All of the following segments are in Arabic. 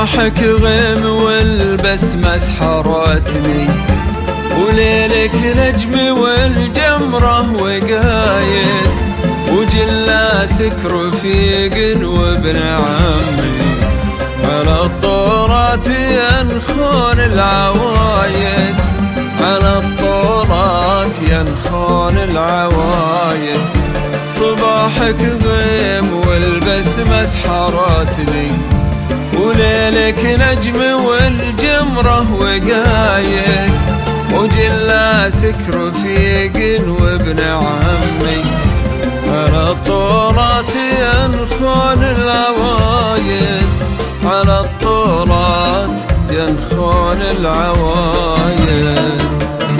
صباحك غيم والبسمة سحرتني، وليلك نجم والجمرة وقايد، وجلاسك رفيق وابن عمي، على الطورات ينخون العوايد، على الطورات ينخون العوايد. صباحك غيم والبسمة سحرتني، وليلك نجم والجمرة وقايد، وجلاسك رفيق وابن عمي، على الطورات ينخون العوايد، على الطورات ينخون العوايد.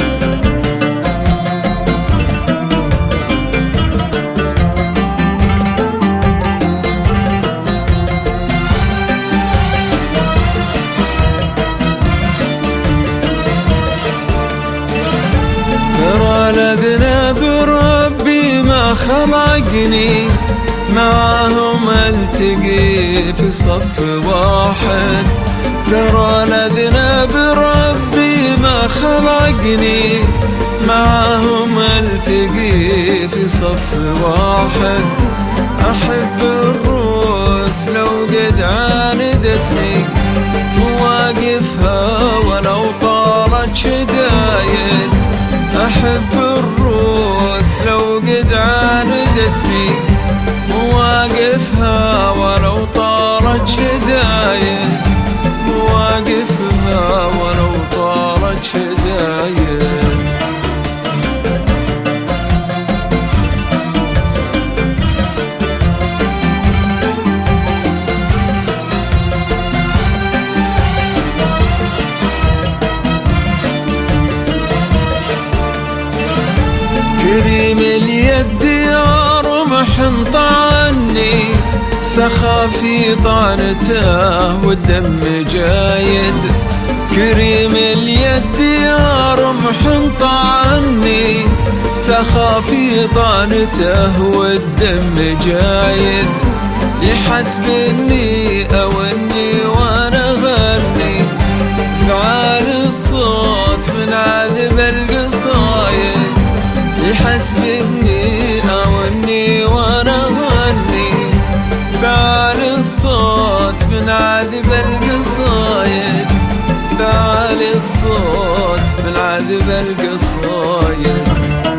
ترى الأذناب ربي ما خلقني، معاهم التقي في صف واحد. ترى الأذناب ربي ما خلقني، معاهم التقي في صف واحد. أحب الروس لو قد عاندتني، مواقفها ولو طالت شدايد. أحب الروس لو قد عاندتني، مواقفها ولو طالت شدايد، مواقفها ولو طالت شدايد. كريم اليد يا رمح طعني، سخى في طعنته والدم جايد. كريم اليد يا رمح طعني، سخى في طعنته والدم جايد. يحسبني أوني وانا غني، بعالي الصوت من عذب القصايد. يحسبني أوني وانا غني، بعالي الصوت من عذب القصايد، بعالي الصوت من عذب القصايد.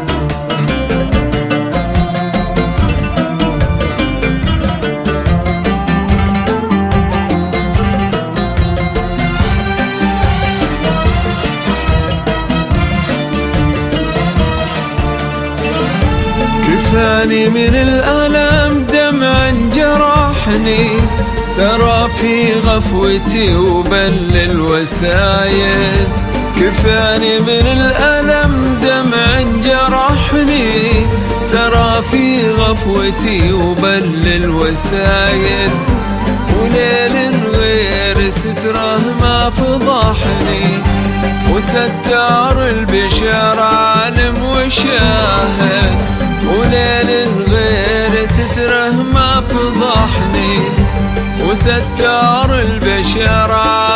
كفاني من الألم دمع جرحني، سرى في غفوتي وبل الوسايد. كفاني من الألم دمع جرحني، سرى في غفوتي وبل الوسايد. وليل غير ستره ما فضحني، وستار البشر عالم وشاهد. وليل غير ستره ما فضحني، وستار البشر